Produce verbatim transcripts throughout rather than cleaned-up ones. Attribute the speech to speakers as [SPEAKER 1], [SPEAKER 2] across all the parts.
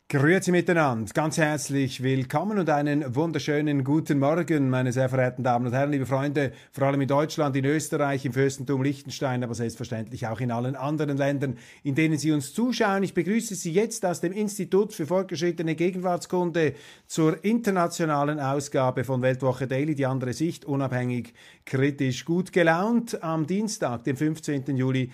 [SPEAKER 1] Grüezi miteinander, ganz herzlich willkommen und einen wunderschönen guten Morgen, meine sehr verehrten Damen und Herren, liebe Freunde, vor allem in Deutschland, in Österreich, im Fürstentum Liechtenstein, aber selbstverständlich auch in allen anderen Ländern, in denen Sie uns zuschauen. Ich begrüße Sie jetzt aus dem Institut für fortgeschrittene Gegenwartskunde zur internationalen Ausgabe von Weltwoche Daily, die andere Sicht, unabhängig, kritisch, gut gelaunt, am Dienstag, dem fünfzehnten Juli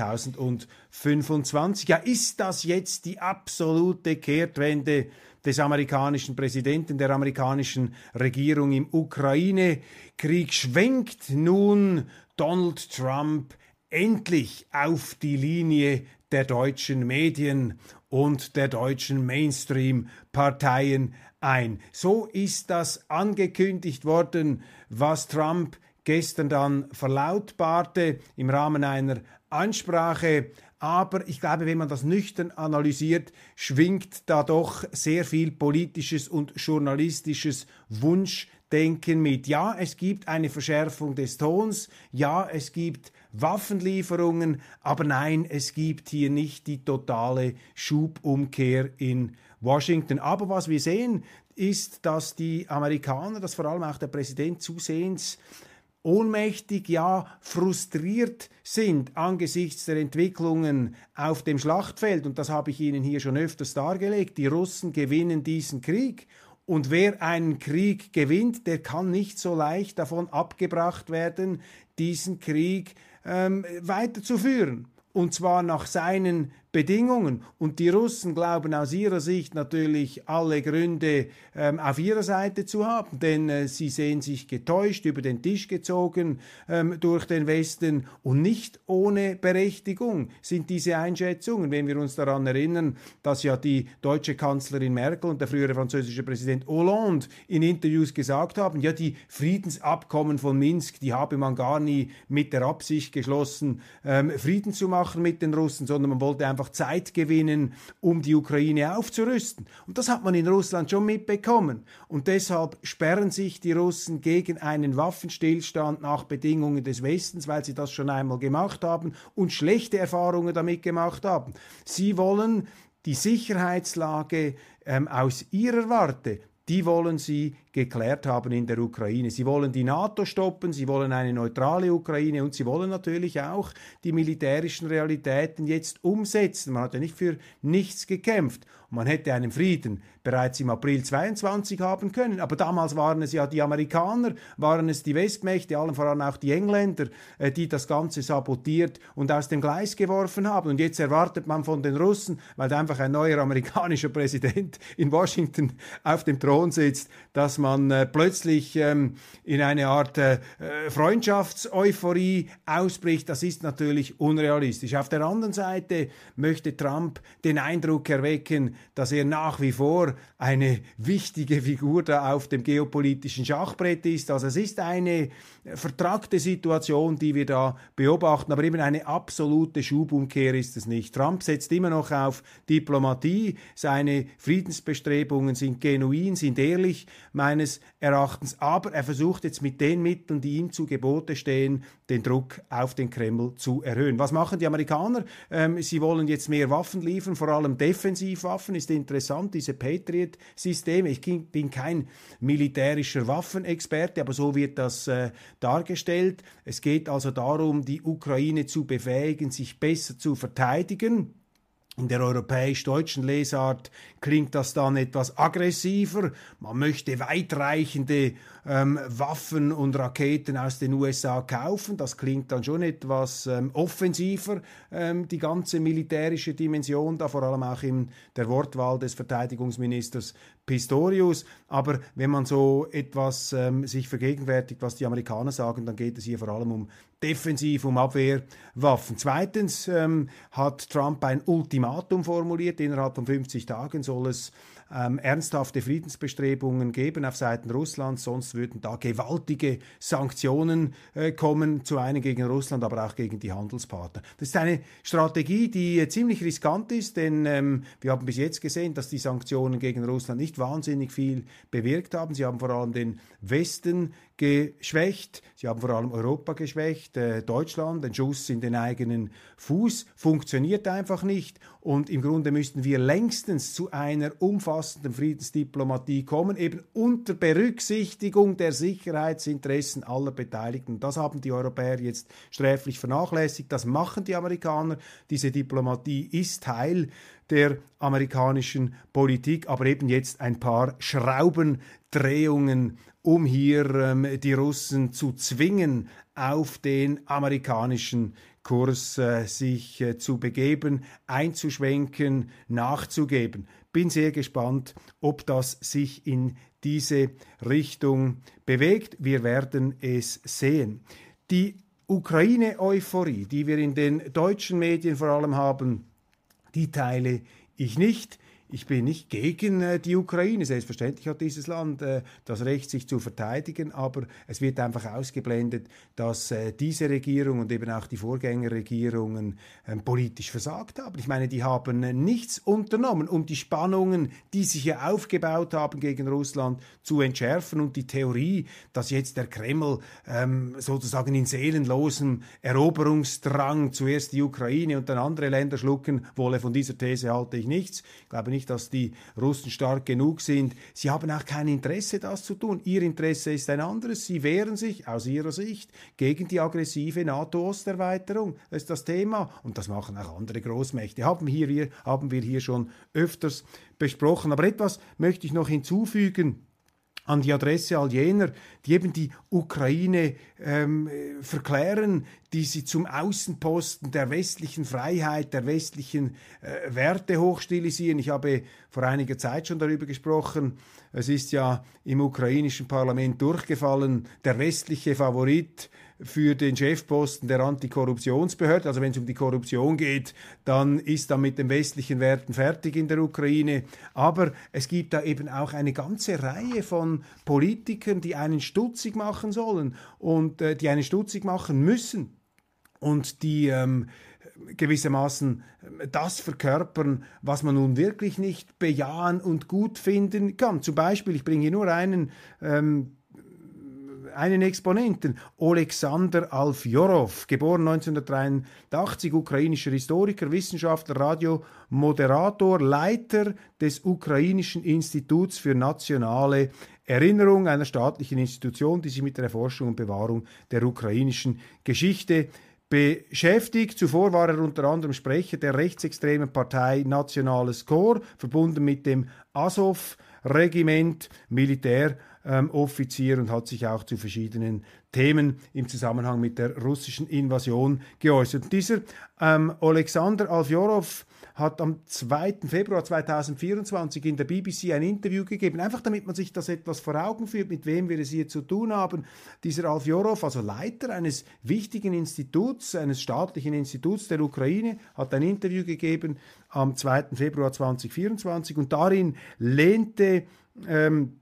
[SPEAKER 1] zweitausendfünfundzwanzig. Ja, ist das jetzt die absolute Kehrtwende des amerikanischen Präsidenten, der amerikanischen Regierung im Ukraine-Krieg? Schwenkt nun Donald Trump endlich auf die Linie der deutschen Medien und der deutschen Mainstream-Parteien ein? So ist das angekündigt worden, was Trump gestern dann verlautbarte im Rahmen einer Ansprache. Aber ich glaube, wenn man das nüchtern analysiert, schwingt da doch sehr viel politisches und journalistisches Wunschdenken mit. Ja, es gibt eine Verschärfung des Tons, ja, es gibt Waffenlieferungen, aber nein, es gibt hier nicht die totale Schubumkehr in Washington. Aber was wir sehen, ist, dass die Amerikaner, dass vor allem auch der Präsident zusehends ohnmächtig, ja frustriert sind angesichts der Entwicklungen auf dem Schlachtfeld. Und das habe ich Ihnen hier schon öfters dargelegt. Die Russen gewinnen diesen Krieg. Und wer einen Krieg gewinnt, der kann nicht so leicht davon abgebracht werden, diesen Krieg ähm, weiterzuführen. Und zwar nach seinen Bedingungen. Und die Russen glauben aus ihrer Sicht natürlich alle Gründe ähm, auf ihrer Seite zu haben, denn äh, sie sehen sich getäuscht, über den Tisch gezogen ähm, durch den Westen, und nicht ohne Berechtigung sind diese Einschätzungen, wenn wir uns daran erinnern, dass ja die deutsche Kanzlerin Merkel und der frühere französische Präsident Hollande in Interviews gesagt haben, ja, die Friedensabkommen von Minsk, die habe man gar nie mit der Absicht geschlossen, ähm, Frieden zu machen mit den Russen, sondern man wollte einfach Zeit gewinnen, um die Ukraine aufzurüsten. Und das hat man in Russland schon mitbekommen. Und deshalb sperren sich die Russen gegen einen Waffenstillstand nach Bedingungen des Westens, weil sie das schon einmal gemacht haben und schlechte Erfahrungen damit gemacht haben. Sie wollen die Sicherheitslage ähm, aus ihrer Warte, die wollen sie geklärt haben in der Ukraine. Sie wollen die NATO stoppen, sie wollen eine neutrale Ukraine und sie wollen natürlich auch die militärischen Realitäten jetzt umsetzen. Man hat ja nicht für nichts gekämpft. Man hätte einen Frieden bereits im April zweiundzwanzig haben können, aber damals waren es ja die Amerikaner, waren es die Westmächte, allen voran auch die Engländer, die das Ganze sabotiert und aus dem Gleis geworfen haben. Und jetzt erwartet man von den Russen, weil da einfach ein neuer amerikanischer Präsident in Washington auf dem Thron sitzt, dass man man äh, plötzlich ähm, in eine Art äh, Freundschaftseuphorie ausbricht. Das ist natürlich unrealistisch. Auf der anderen Seite möchte Trump den Eindruck erwecken, dass er nach wie vor eine wichtige Figur da auf dem geopolitischen Schachbrett ist. Also es ist eine vertrackte Situation, die wir da beobachten, aber eben eine absolute Schubumkehr ist es nicht. Trump setzt immer noch auf Diplomatie. Seine Friedensbestrebungen sind genuin, sind ehrlich, meines Erachtens, aber er versucht jetzt mit den Mitteln, die ihm zu Gebote stehen, den Druck auf den Kreml zu erhöhen. Was machen die Amerikaner? Ähm, sie wollen jetzt mehr Waffen liefern, vor allem Defensivwaffen, ist interessant, diese Patriot-Systeme. Ich bin kein militärischer Waffenexperte, aber so wird das äh, dargestellt. Es geht also darum, die Ukraine zu befähigen, sich besser zu verteidigen. In der europäisch-deutschen Lesart klingt das dann etwas aggressiver. Man möchte weitreichende ähm, Waffen und Raketen aus den U S A kaufen. Das klingt dann schon etwas ähm, offensiver, ähm, die ganze militärische Dimension, da vor allem auch in der Wortwahl des Verteidigungsministers Pistorius. Aber wenn man so etwas ähm, sich vergegenwärtigt, was die Amerikaner sagen, dann geht es hier vor allem um Defensiv, um Abwehrwaffen. Zweitens ähm, hat Trump ein Ultimatum formuliert. Innerhalb von fünfzig Tagen soll es ähm, ernsthafte Friedensbestrebungen geben auf Seiten Russlands, sonst würden da gewaltige Sanktionen äh, kommen, zu einen gegen Russland, aber auch gegen die Handelspartner. Das ist eine Strategie, die äh, ziemlich riskant ist, denn ähm, wir haben bis jetzt gesehen, dass die Sanktionen gegen Russland nicht nicht wahnsinnig viel bewirkt haben. Sie haben vor allem den Westen geschwächt, sie haben vor allem Europa geschwächt, äh, Deutschland, ein Schuss in den eigenen Fuß, funktioniert einfach nicht. Und im Grunde müssten wir längstens zu einer umfassenden Friedensdiplomatie kommen, eben unter Berücksichtigung der Sicherheitsinteressen aller Beteiligten. Das haben die Europäer jetzt sträflich vernachlässigt, das machen die Amerikaner. Diese Diplomatie ist Teil der amerikanischen Politik, aber eben jetzt ein paar Schraubendrehungen, um hier ähm, die Russen zu zwingen, auf den amerikanischen Kurs äh, sich äh, zu begeben, einzuschwenken, nachzugeben. Bin sehr gespannt, ob das sich in diese Richtung bewegt. Wir werden es sehen. Die Ukraine-Euphorie, die wir in den deutschen Medien vor allem haben, die teile ich nicht. Ich bin nicht gegen äh, die Ukraine. Selbstverständlich hat dieses Land äh, das Recht, sich zu verteidigen, aber es wird einfach ausgeblendet, dass äh, diese Regierung und eben auch die Vorgängerregierungen äh, politisch versagt haben. Ich meine, die haben äh, nichts unternommen, um die Spannungen, die sich ja aufgebaut haben gegen Russland, zu entschärfen. Und die Theorie, dass jetzt der Kreml ähm, sozusagen in seelenlosem Eroberungsdrang zuerst die Ukraine und dann andere Länder schlucken wolle, von dieser These halte ich nichts. Ich glaube nicht, dass die Russen stark genug sind. Sie haben auch kein Interesse, das zu tun. Ihr Interesse ist ein anderes. Sie wehren sich aus ihrer Sicht gegen die aggressive NATO-Osterweiterung. Das ist das Thema. Und das machen auch andere Großmächte. Haben, hier, wir, haben wir hier schon öfters besprochen. Aber etwas möchte ich noch hinzufügen an die Adresse all jener, die eben die Ukraine ähm, verklären, die sie zum Außenposten der westlichen Freiheit, der westlichen äh, Werte hochstilisieren. Ich habe vor einiger Zeit schon darüber gesprochen. Es ist ja im ukrainischen Parlament durchgefallen, der westliche Favorit für den Chefposten der Antikorruptionsbehörde. Also wenn es um die Korruption geht, dann ist da mit den westlichen Werten fertig in der Ukraine. Aber es gibt da eben auch eine ganze Reihe von Politikern, die einen stutzig machen sollen und äh, die einen stutzig machen müssen und die ähm, gewissermaßen das verkörpern, was man nun wirklich nicht bejahen und gut finden kann. Zum Beispiel, ich bringe hier nur einen ähm, einen Exponenten, Oleksandr Alfjorow, geboren neunzehnhundertdreiundachtzig, ukrainischer Historiker, Wissenschaftler, Radiomoderator, Leiter des Ukrainischen Instituts für nationale Erinnerung, einer staatlichen Institution, die sich mit der Erforschung und Bewahrung der ukrainischen Geschichte beschäftigt. Zuvor war er unter anderem Sprecher der rechtsextremen Partei Nationales Korps, verbunden mit dem Azov-Regiment, Militär, Ähm, Offizier und hat sich auch zu verschiedenen Themen im Zusammenhang mit der russischen Invasion geäußert. Und dieser ähm, Oleksandr Alfjorow hat am zweiten Februar zweitausendvierundzwanzig in der B B C ein Interview gegeben, einfach damit man sich das etwas vor Augen führt, mit wem wir es hier zu tun haben. Dieser Alfjorow, also Leiter eines wichtigen Instituts, eines staatlichen Instituts der Ukraine, hat ein Interview gegeben am zweiten Februar zweitausendvierundzwanzig und darin lehnte ähm,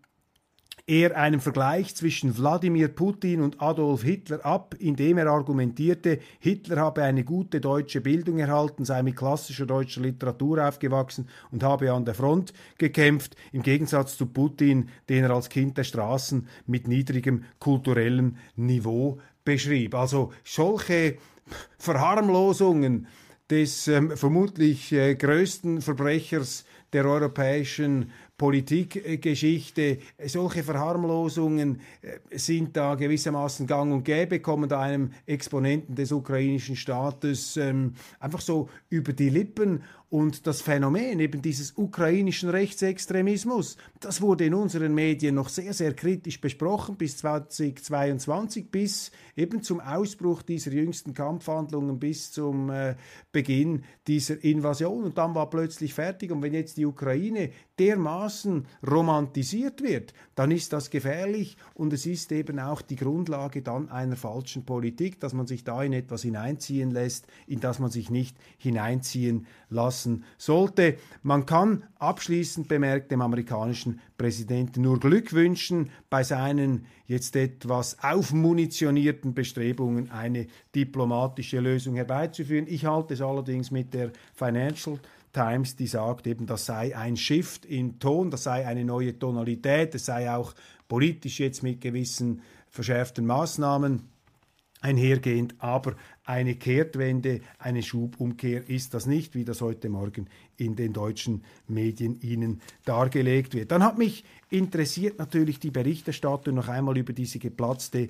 [SPEAKER 1] er einen Vergleich zwischen Wladimir Putin und Adolf Hitler ab, indem er argumentierte, Hitler habe eine gute deutsche Bildung erhalten, sei mit klassischer deutscher Literatur aufgewachsen und habe an der Front gekämpft, im Gegensatz zu Putin, den er als Kind der Straßen mit niedrigem kulturellem Niveau beschrieb. Also solche Verharmlosungen des ähm, vermutlich äh, größten Verbrechers der europäischen Politikgeschichte, solche Verharmlosungen äh, sind da gewissermaßen gang und gäbe, kommen da einem Exponenten des ukrainischen Staates ähm, einfach so über die Lippen. Und das Phänomen eben dieses ukrainischen Rechtsextremismus, das wurde in unseren Medien noch sehr, sehr kritisch besprochen bis zweitausendzweiundzwanzig, bis eben zum Ausbruch dieser jüngsten Kampfhandlungen, bis zum äh, Beginn dieser Invasion. Und dann war plötzlich fertig. Und wenn jetzt die Ukraine dermaßen romantisiert wird, dann ist das gefährlich und es ist eben auch die Grundlage dann einer falschen Politik, dass man sich da in etwas hineinziehen lässt, in das man sich nicht hineinziehen lassen sollte. Man kann abschließend bemerkt dem amerikanischen Präsidenten nur Glück wünschen bei seinen jetzt etwas aufmunitionierten Bestrebungen, eine diplomatische Lösung herbeizuführen. Ich halte es allerdings mit der Financial Times, die sagt eben, das sei ein Shift in Ton, das sei eine neue Tonalität, es sei auch politisch jetzt mit gewissen verschärften Maßnahmen einhergehend, aber eine Kehrtwende, eine Schubumkehr ist das nicht, wie das heute Morgen in den deutschen Medien Ihnen dargelegt wird. Dann hat mich interessiert natürlich die Berichterstattung noch einmal über diese geplatzte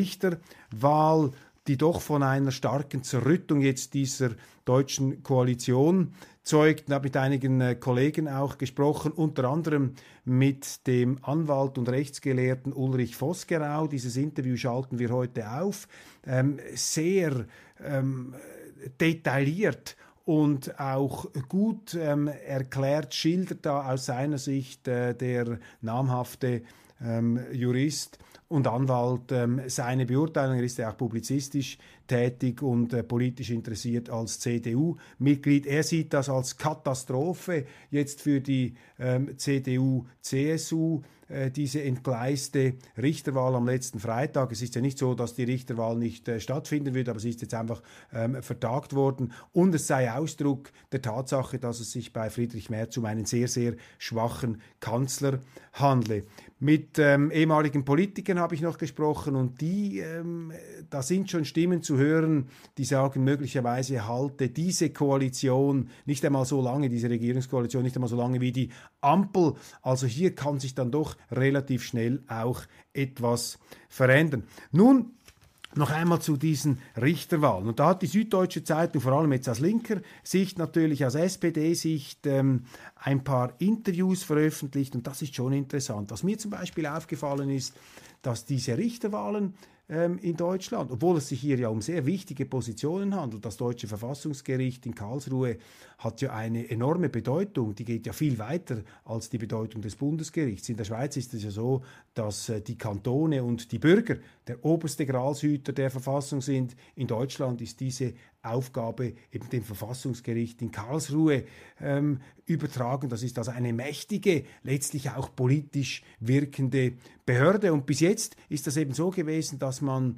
[SPEAKER 1] Richterwahl, die doch von einer starken Zerrüttung jetzt dieser deutschen Koalition zeugt. Ich habe mit einigen äh, Kollegen auch gesprochen, unter anderem mit dem Anwalt und Rechtsgelehrten Ulrich Vosgerau. Dieses Interview schalten wir heute auf. Ähm, sehr ähm, detailliert und auch gut ähm, erklärt, schildert da aus seiner Sicht äh, der namhafte ähm, Jurist und Anwalt ähm, seine Beurteilung. Er ist ja auch publizistisch tätig und äh, politisch interessiert als C D U-Mitglied. Er sieht das als Katastrophe jetzt für die ähm, C D U C S U, äh, diese entgleiste Richterwahl am letzten Freitag. Es ist ja nicht so, dass die Richterwahl nicht äh, stattfinden wird, aber sie ist jetzt einfach ähm, vertagt worden. Und es sei Ausdruck der Tatsache, dass es sich bei Friedrich Merz um einen sehr, sehr schwachen Kanzler handle. Mit ähm, ehemaligen Politikern habe ich noch gesprochen und die, ähm, da sind schon Stimmen zu hören, die sagen, möglicherweise halte diese Koalition nicht einmal so lange, diese Regierungskoalition nicht einmal so lange wie die Ampel. Also hier kann sich dann doch relativ schnell auch etwas verändern. Nun, noch einmal zu diesen Richterwahlen. Und da hat die Süddeutsche Zeitung, vor allem jetzt aus linker Sicht, natürlich aus S P D-Sicht, ähm, ein paar Interviews veröffentlicht. Und das ist schon interessant. Was mir zum Beispiel aufgefallen ist, dass diese Richterwahlen ähm, in Deutschland, obwohl es sich hier ja um sehr wichtige Positionen handelt, das Deutsche Verfassungsgericht in Karlsruhe hat ja eine enorme Bedeutung, die geht ja viel weiter als die Bedeutung des Bundesgerichts. In der Schweiz ist es ja so, dass äh, die Kantone und die Bürger der oberste Gralshüter der Verfassung sind. In Deutschland ist diese Aufgabe eben dem Verfassungsgericht in Karlsruhe ähm, übertragen. Das ist also eine mächtige, letztlich auch politisch wirkende Behörde. Und bis jetzt ist das eben so gewesen, dass man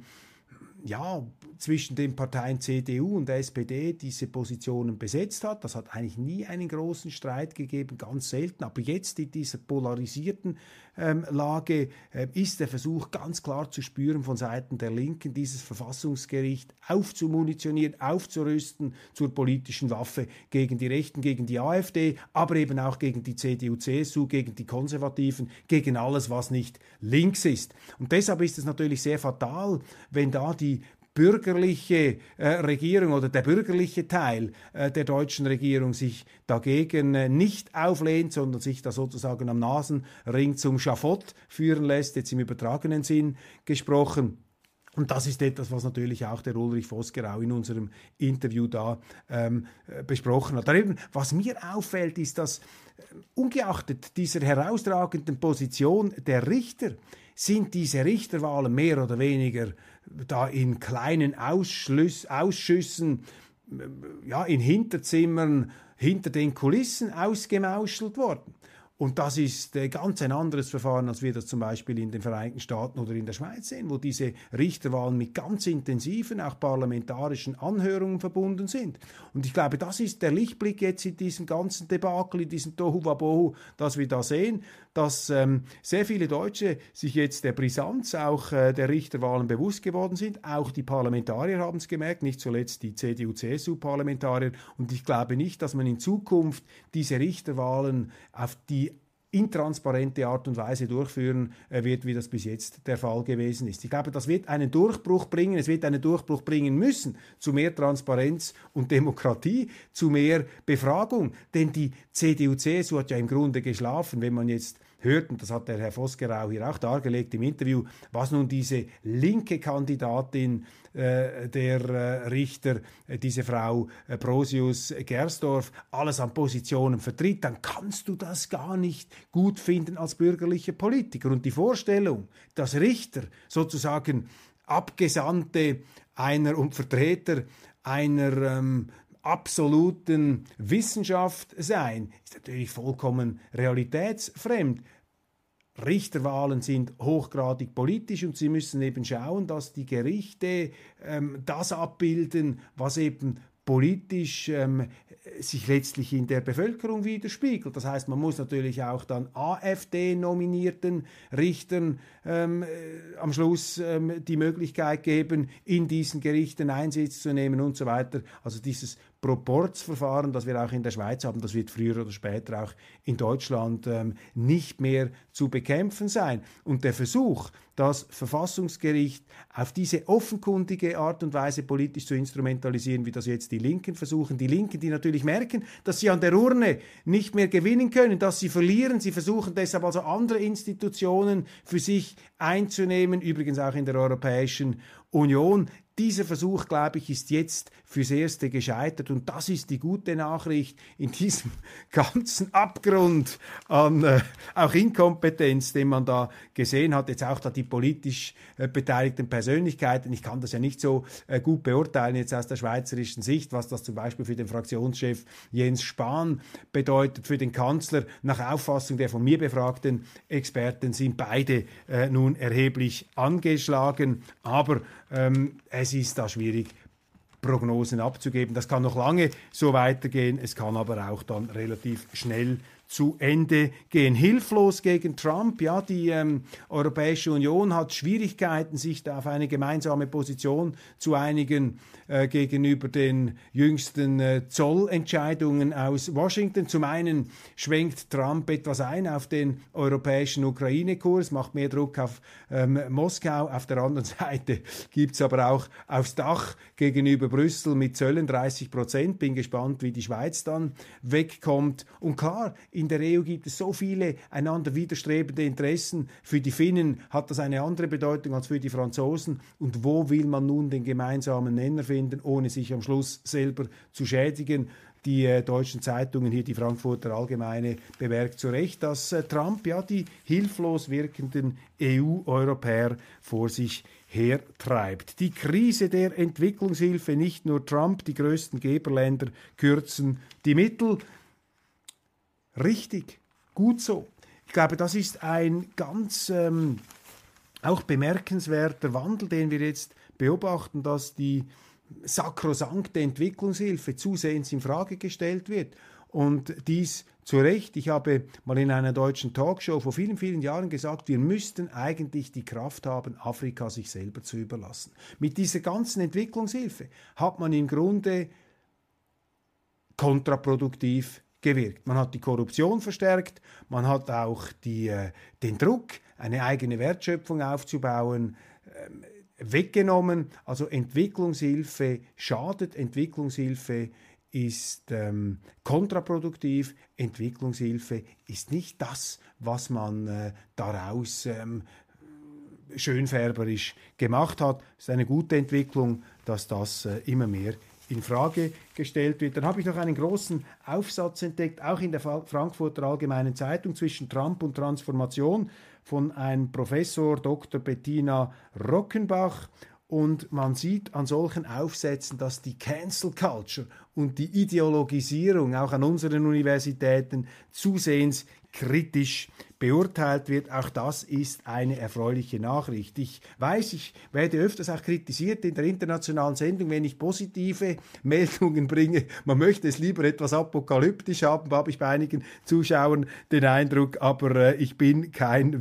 [SPEAKER 1] ja zwischen den Parteien C D U und S P D diese Positionen besetzt hat. Das hat eigentlich nie einen großen Streit gegeben, ganz selten. Aber jetzt in dieser polarisierten ähm, Lage äh, ist der Versuch ganz klar zu spüren von Seiten der Linken, dieses Verfassungsgericht aufzumunitionieren, aufzurüsten zur politischen Waffe gegen die Rechten, gegen die AfD, aber eben auch gegen die C D U C S U, gegen die Konservativen, gegen alles, was nicht links ist. Und deshalb ist es natürlich sehr fatal, wenn da die bürgerliche äh, Regierung oder der bürgerliche Teil äh, der deutschen Regierung sich dagegen äh, nicht auflehnt, sondern sich da sozusagen am Nasenring zum Schafott führen lässt, jetzt im übertragenen Sinn gesprochen. Und das ist etwas, was natürlich auch der Ulrich Vosgerau in unserem Interview da ähm, besprochen hat. Eben, was mir auffällt, ist, dass äh, ungeachtet dieser herausragenden Position der Richter sind diese Richterwahlen mehr oder weniger da in kleinen Ausschluss, Ausschüssen, ja, in Hinterzimmern, hinter den Kulissen ausgemauschelt worden. Und das ist äh, ganz ein anderes Verfahren, als wir das zum Beispiel in den Vereinigten Staaten oder in der Schweiz sehen, wo diese Richterwahlen mit ganz intensiven, auch parlamentarischen Anhörungen verbunden sind. Und ich glaube, das ist der Lichtblick jetzt in diesem ganzen Debakel, in diesem Tohuwabohu, das wir da sehen, dass ähm, sehr viele Deutsche sich jetzt der Brisanz auch äh, der Richterwahlen bewusst geworden sind. Auch die Parlamentarier haben es gemerkt, nicht zuletzt die C D U C S U-Parlamentarier. Und ich glaube nicht, dass man in Zukunft diese Richterwahlen auf die intransparente Art und Weise durchführen äh, wird, wie das bis jetzt der Fall gewesen ist. Ich glaube, das wird einen Durchbruch bringen, es wird einen Durchbruch bringen müssen zu mehr Transparenz und Demokratie, zu mehr Befragung, denn die C D U C S U hat ja im Grunde geschlafen, wenn man jetzt hört, und das hat der Herr Vosgerau hier auch dargelegt im Interview, was nun diese linke Kandidatin äh, der äh, Richter, äh, diese Frau äh, Brosius Gersdorf, alles an Positionen vertritt, dann kannst du das gar nicht gut finden als bürgerlicher Politiker. Und die Vorstellung, dass Richter sozusagen Abgesandte einer und Vertreter einer ähm, absoluten Wissenschaft sein, ist natürlich vollkommen realitätsfremd. Richterwahlen sind hochgradig politisch und sie müssen eben schauen, dass die Gerichte ähm, das abbilden, was eben politisch ähm, sich letztlich in der Bevölkerung widerspiegelt. Das heißt, man muss natürlich auch dann AfD-nominierten Richtern ähm, äh, am Schluss ähm, die Möglichkeit geben, in diesen Gerichten Einsitz zu nehmen und so weiter. Also dieses Proporzverfahren, das wir auch in der Schweiz haben, das wird früher oder später auch in Deutschland ähm, nicht mehr zu bekämpfen sein. Und der Versuch, das Verfassungsgericht auf diese offenkundige Art und Weise politisch zu instrumentalisieren, wie das jetzt die Linken versuchen, die Linken, die natürlich merken, dass sie an der Urne nicht mehr gewinnen können, dass sie verlieren, sie versuchen deshalb also andere Institutionen für sich einzunehmen, übrigens auch in der Europäischen Union. Dieser Versuch, glaube ich, ist jetzt fürs Erste gescheitert und das ist die gute Nachricht in diesem ganzen Abgrund an äh, auch Inkompetenz, den man da gesehen hat, jetzt auch da die politisch äh, beteiligten Persönlichkeiten. Ich kann das ja nicht so äh, gut beurteilen jetzt aus der schweizerischen Sicht, was das zum Beispiel für den Fraktionschef Jens Spahn bedeutet, für den Kanzler. Nach Auffassung der von mir befragten Experten sind beide äh, nun erheblich angeschlagen, aber ähm, es ist da schwierig, Prognosen abzugeben. Das kann noch lange so weitergehen, es kann aber auch dann relativ schnell zu Ende gehen. Hilflos gegen Trump, ja, die ähm, Europäische Union hat Schwierigkeiten, sich da auf eine gemeinsame Position zu einigen äh, gegenüber den jüngsten äh, Zollentscheidungen aus Washington. Zum einen schwenkt Trump etwas ein auf den europäischen Ukraine-Kurs, macht mehr Druck auf ähm, Moskau. Auf der anderen Seite gibt es aber auch aufs Dach gegenüber Brüssel mit Zöllen dreißig Prozent. Bin gespannt, wie die Schweiz dann wegkommt. Und klar, in der E U gibt es so viele einander widerstrebende Interessen. Für die Finnen hat das eine andere Bedeutung als für die Franzosen. Und wo will man nun den gemeinsamen Nenner finden, ohne sich am Schluss selber zu schädigen? Die äh, deutschen Zeitungen, hier die Frankfurter Allgemeine, bemerkt zu Recht, dass äh, Trump ja die hilflos wirkenden E U-Europäer vor sich hertreibt. Die Krise der Entwicklungshilfe, nicht nur Trump, die größten Geberländer kürzen die Mittel. Richtig, gut so. Ich glaube, das ist ein ganz ähm, auch bemerkenswerter Wandel, den wir jetzt beobachten, dass die sakrosankte Entwicklungshilfe zusehends in Frage gestellt wird. Und dies zu Recht. Ich habe mal in einer deutschen Talkshow vor vielen, vielen Jahren gesagt, wir müssten eigentlich die Kraft haben, Afrika sich selber zu überlassen. Mit dieser ganzen Entwicklungshilfe hat man im Grunde kontraproduktiv gewirkt. Man hat die Korruption verstärkt, man hat auch die, äh, den Druck, eine eigene Wertschöpfung aufzubauen, ähm, weggenommen. Also Entwicklungshilfe schadet, Entwicklungshilfe ist ähm, kontraproduktiv, Entwicklungshilfe ist nicht das, was man äh, daraus ähm, schönfärberisch gemacht hat. Es ist eine gute Entwicklung, dass das äh, immer mehr in Frage gestellt wird. Dann habe ich noch einen großen Aufsatz entdeckt, auch in der Frankfurter Allgemeinen Zeitung, zwischen Trump und Transformation, von einem Professor Doktor Bettina Rockenbach. Und man sieht an solchen Aufsätzen, dass die Cancel Culture und die Ideologisierung auch an unseren Universitäten zusehends kritisch beurteilt wird. Auch das ist eine erfreuliche Nachricht. Ich weiß, ich werde öfters auch kritisiert in der internationalen Sendung, wenn ich positive Meldungen bringe. Man möchte es lieber etwas apokalyptisch haben, habe ich bei einigen Zuschauern den Eindruck, aber äh, ich bin kein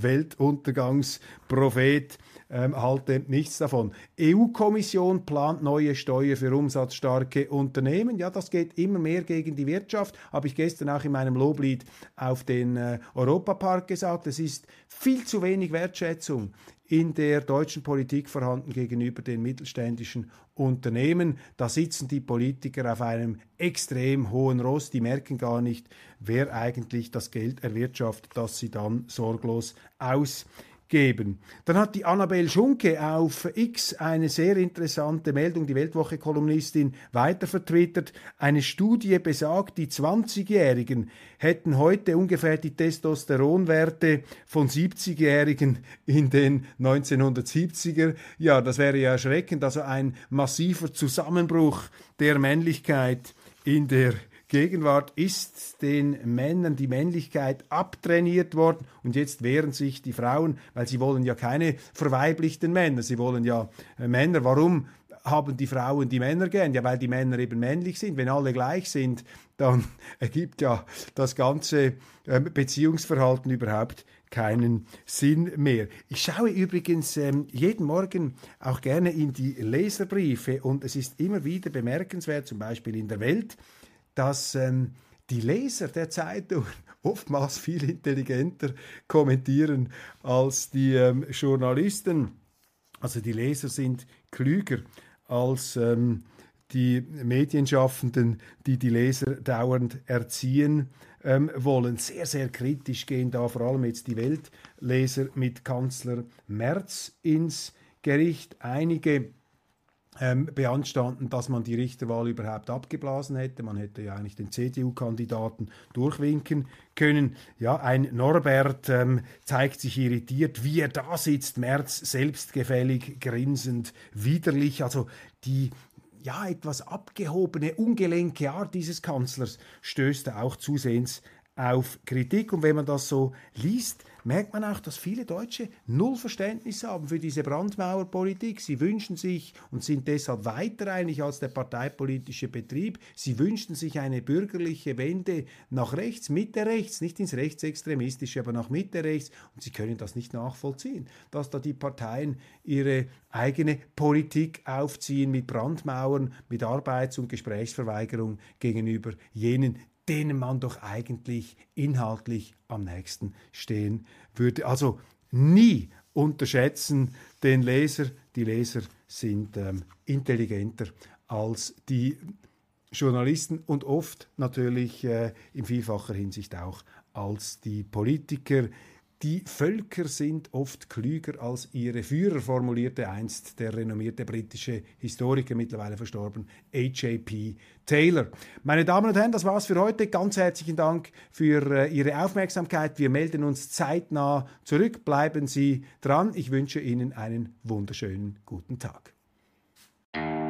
[SPEAKER 1] Weltuntergangsprophet. Ähm, halte nichts davon. E U-Kommission plant neue Steuer für umsatzstarke Unternehmen. Ja, das geht immer mehr gegen die Wirtschaft. Habe ich gestern auch in meinem Loblied auf den äh, Europapark gesagt. Es ist viel zu wenig Wertschätzung in der deutschen Politik vorhanden gegenüber den mittelständischen Unternehmen. Da sitzen die Politiker auf einem extrem hohen Ross. Die merken gar nicht, wer eigentlich das Geld erwirtschaftet, das sie dann sorglos ausgeben. Geben. Dann hat die Annabel Schunke auf X eine sehr interessante Meldung, die Weltwoche-Kolumnistin, weiter vertwittert. Eine Studie besagt, die zwanzigjährigen hätten heute ungefähr die Testosteronwerte von siebzigjährigen in den neunzehnhundertsiebziger. Ja, das wäre ja erschreckend, also ein massiver Zusammenbruch der Männlichkeit in der Gegenwart. Ist den Männern die Männlichkeit abtrainiert worden und jetzt wehren sich die Frauen, weil sie wollen ja keine verweiblichten Männer, sie wollen ja äh, Männer. Warum haben die Frauen die Männer gern? Ja, weil die Männer eben männlich sind. Wenn alle gleich sind, dann ergibt ja das ganze ähm, Beziehungsverhalten überhaupt keinen Sinn mehr. Ich schaue übrigens ähm, jeden Morgen auch gerne in die Leserbriefe und es ist immer wieder bemerkenswert, zum Beispiel in der Welt, dass ähm, die Leser der Zeitung oftmals viel intelligenter kommentieren als die ähm, Journalisten. Also die Leser sind klüger als ähm, die Medienschaffenden, die die Leser dauernd erziehen ähm, wollen. Sehr, sehr kritisch gehen da vor allem jetzt die Weltleser mit Kanzler Merz ins Gericht. Einige ähm, beanstanden, dass man die Richterwahl überhaupt abgeblasen hätte. Man hätte ja eigentlich den C D U-Kandidaten durchwinken können. Ja, ein Norbert ähm, zeigt sich irritiert, wie er da sitzt, Merz selbstgefällig, grinsend, widerlich. Also die ja, etwas abgehobene, ungelenke Art dieses Kanzlers stößt auch zusehends auf Kritik. Und wenn man das so liest, merkt man auch, dass viele Deutsche null Verständnis haben für diese Brandmauerpolitik. Sie wünschen sich und sind deshalb weiter eigentlich als der parteipolitische Betrieb. Sie wünschen sich eine bürgerliche Wende nach rechts, Mitte rechts, nicht ins Rechtsextremistische, aber nach Mitte rechts. Und sie können das nicht nachvollziehen, dass da die Parteien ihre eigene Politik aufziehen mit Brandmauern, mit Arbeits- und Gesprächsverweigerung gegenüber jenen, denen man doch eigentlich inhaltlich am nächsten stehen würde. Also nie unterschätzen den Leser. Die Leser sind ähm, intelligenter als die Journalisten und oft natürlich äh, in vielfacher Hinsicht auch als die Politiker. Die Völker sind oft klüger als ihre Führer, formulierte einst der renommierte britische Historiker, mittlerweile verstorben, H J P Taylor. Meine Damen und Herren, das war's für heute. Ganz herzlichen Dank für äh, Ihre Aufmerksamkeit. Wir melden uns zeitnah zurück. Bleiben Sie dran. Ich wünsche Ihnen einen wunderschönen guten Tag.